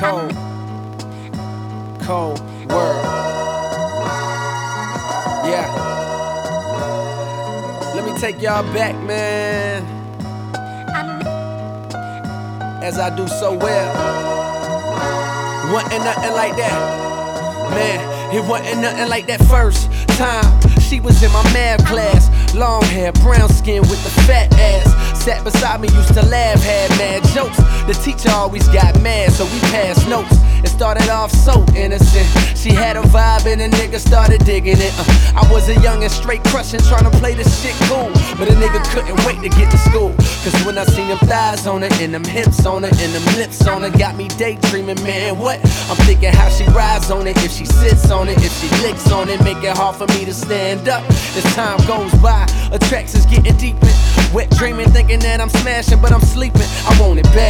Cold world. Yeah. Let me take y'all back, man, as I do so well. Wasn't nothing like that, man. It wasn't nothing like that first time she was in my math class. Long hair, brown skin with the fat ass. Sat beside me, used to laugh, had mad jokes. The teacher always got mad, so we passed notes. It started off so innocent. She had a vibe and a nigga started digging it. I was a young and straight crushing, trying to play this shit cool, but a nigga couldn't wait to get to school. Cause when I seen them thighs on her, and them hips on her, and them lips on her, got me daydreaming, man, what? I'm thinking how she rides on it, if she sits on it, if she licks on it, make it hard for me to stand up. As time goes by, attractions getting deeper. Wet dreaming, thinking that I'm smashing, but I'm sleeping. I want it bad.